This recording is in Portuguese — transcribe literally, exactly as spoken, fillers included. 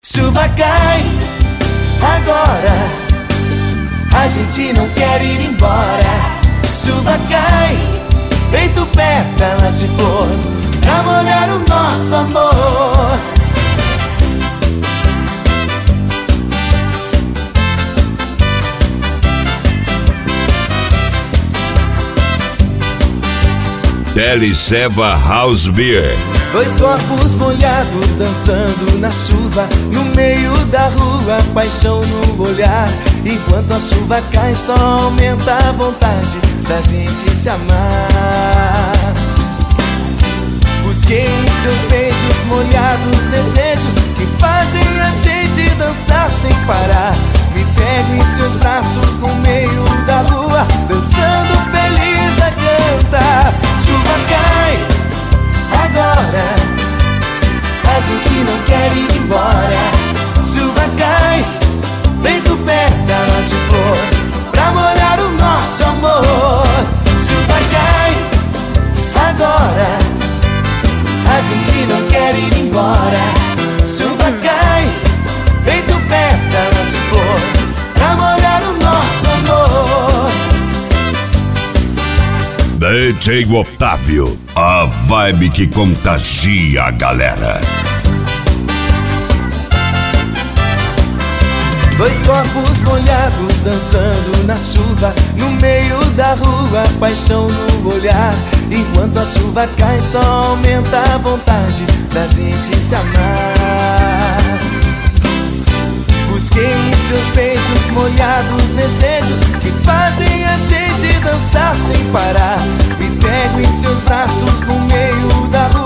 Chuva cai agora, a gente não quer ir embora. Chuva cai, feito pétalas de flor, pra molhar o nosso amor. Deliceva House Beer. Dois corpos molhados dançando na chuva, no meio da rua, paixão no olhar. Enquanto a chuva cai, só aumenta a vontade da gente se amar. Busquei em seus beijos molhados desejos que fazem a gente dançar sem parar. Me pego em seus braços no meio da rua, dançando feliz a cantar. Chuva cai agora, a gente não quer ir embora. Chuva cai, feito pétalas de flor, pra molhar o nosso amor. Chuva cai agora, a gente não quer ir embora. Chuva cai, feito pétalas de flor, pra molhar o nosso amor. D J Otávio, a vibe que contagia a galera. Dois corpos molhados dançando na chuva, no meio da rua, paixão no olhar. Enquanto a chuva cai, só aumenta a vontade da gente se amar. Busquei em seus beijos molhados desejos que fazem a gente dançar sem parar. Me pego em seus braços no meio da rua,